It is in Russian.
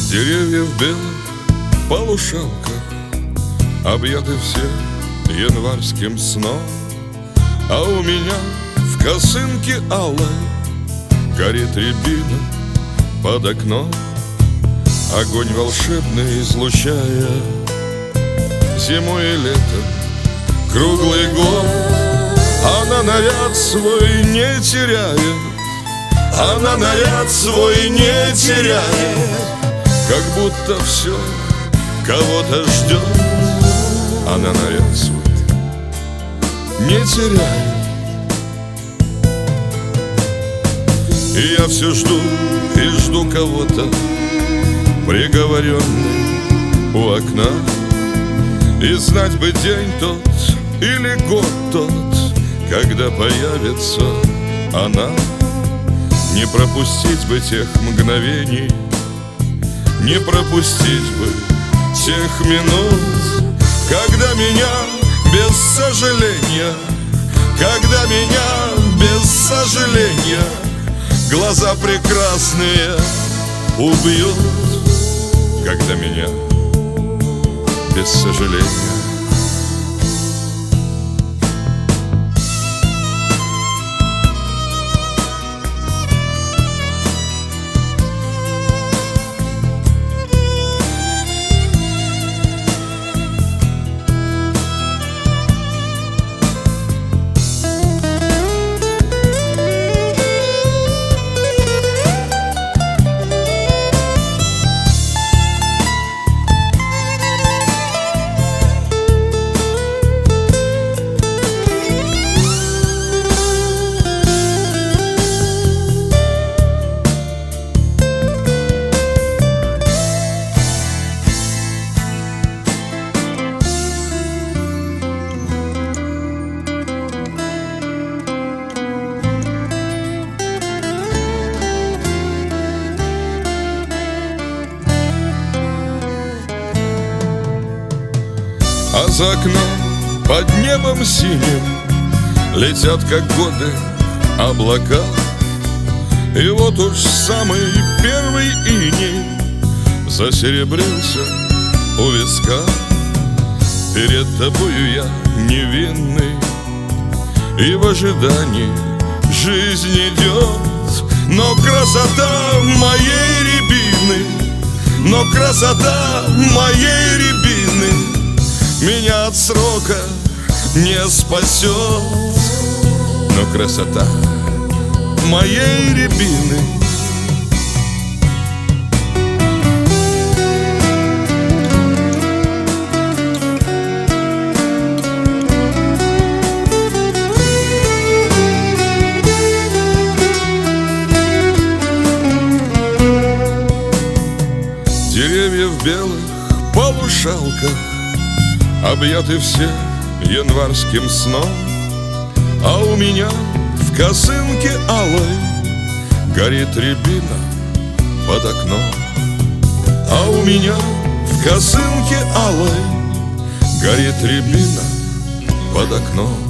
Деревья в белых полушалках объяты все январским сном, а у меня в косынке алой горит рябина под окном. Огонь волшебный излучая зимой и летом круглый год. Она наряд свой не теряет, она наряд свой не теряет, как будто все кого-то ждет. Она наряд свой не теряет. И я все жду и жду кого-то, приговоренный у окна. И знать бы день тот или год тот, когда появится она. Не пропустить бы тех мгновений, не пропустить бы тех минут, когда меня без сожаления, когда меня без сожаления глаза прекрасные убьют, когда меня без сожаления. А за окном под небом синим летят, как годы, облака. И вот уж самый первый иней засеребрился у виска. Перед тобою я невинный, и в ожидании жизнь идет. Но красота моей рябины, но красота моей рябины меня от срока не спасет. Но красота моей рябины деревья в белых полушалках объяты все январским сном, а у меня в косынке алой горит рябина под окном. А у меня в косынке алой горит рябина под окном.